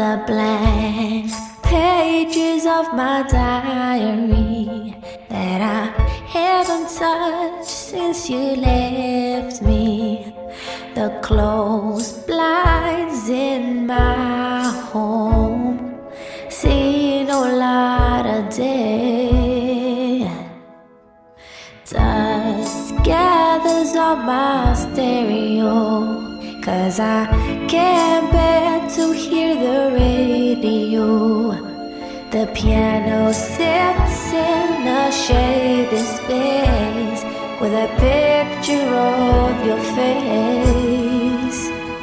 the blank pages of my diary that I haven't touched since you left me. The closed blinds in my home see no light of day. Dust gathers on my stereo, 'cause I can't bear to hear the radio. The piano sits in a shady space with a picture of your face.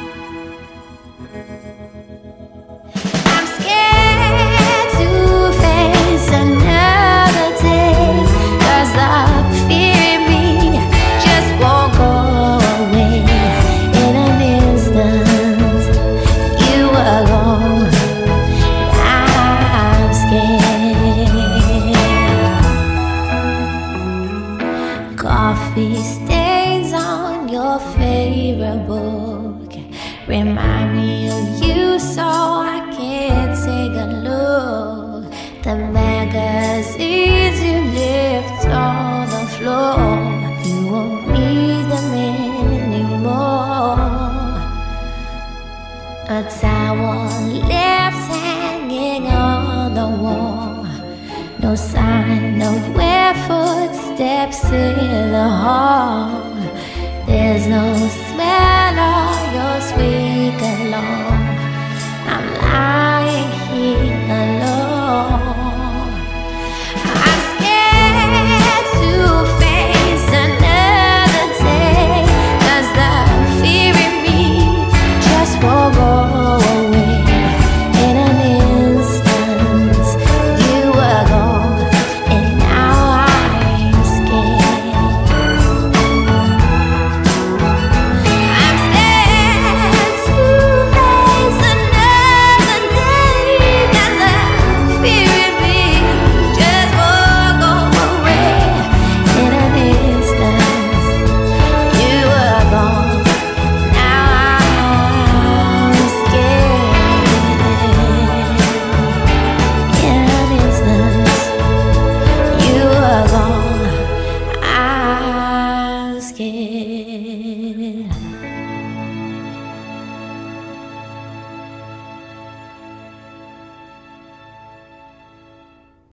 I'm scared to face another day, 'cause the fear in me just won't go away. In an instant, you were gone. I'm scared. Coffee stains on your favorite book remind me of you, so I can't take a look. The magazines you left on the floor, you won't need them anymore. A towel left hanging on the wall, no sign of where footsteps in the hall. There's no smell of your sweet cologne. I'm lying here alone. I'm scared to face another day, 'cause the fear in me just won't go away. In an instant, you were gone, and now I'm scared. I'm scared to face another day, 'cause the fear in me just won't go away. In an instant, you were gone, now I'm scared. In an instant, you were gone, I'm scared.